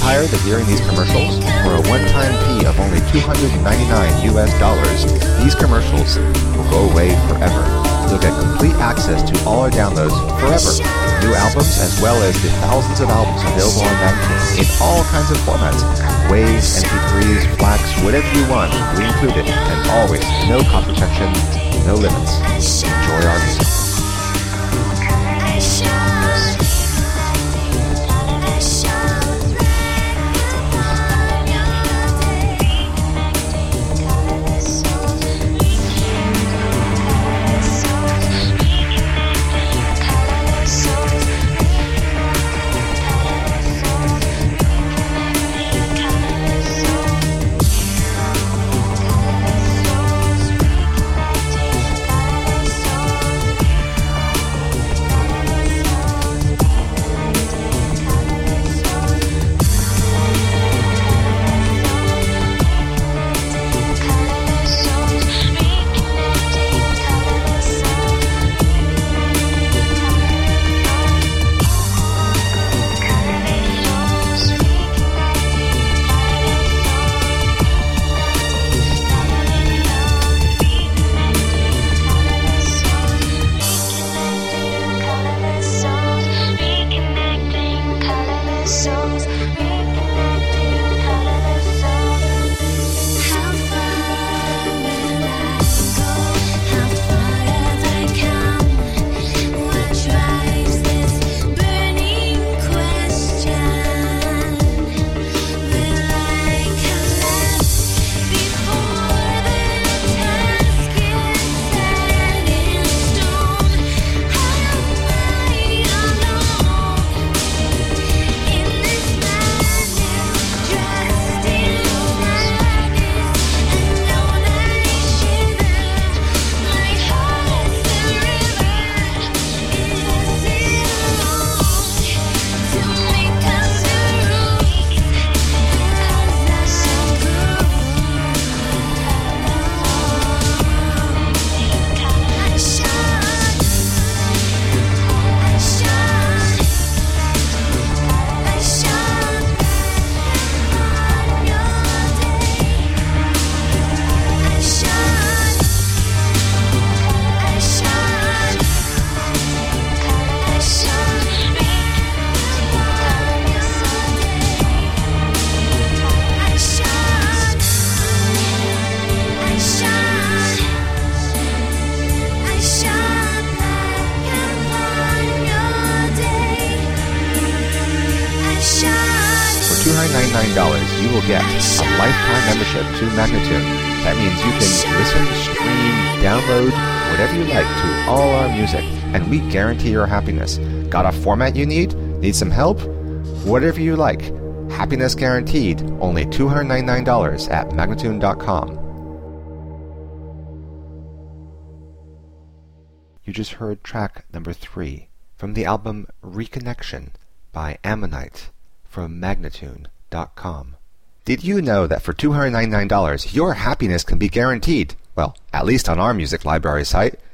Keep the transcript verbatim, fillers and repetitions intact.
tired of hearing these commercials? For a one-time fee of only two hundred ninety-nine U S dollars, these commercials will go away forever. You'll get complete access to all our downloads forever. New albums as well as the thousands of albums available on Magnatune in all kinds of formats. Waves, M P threes, FLAC, whatever you want, we include it. And always, no copy protection, no limits. Enjoy our music. two hundred ninety-nine dollars, you will get a lifetime membership to Magnatune. That means you can listen, stream, download, whatever you like to all our music, and we guarantee your happiness. Got a format you need? Need some help? Whatever you like. Happiness guaranteed. Only two hundred ninety-nine dollars at Magnatune dot com. You just heard track number three from the album Reconnection by Ammonite from Magnatune dot com. Did you know that for two hundred ninety-nine dollars your happiness can be guaranteed? Well, at least on our music library site.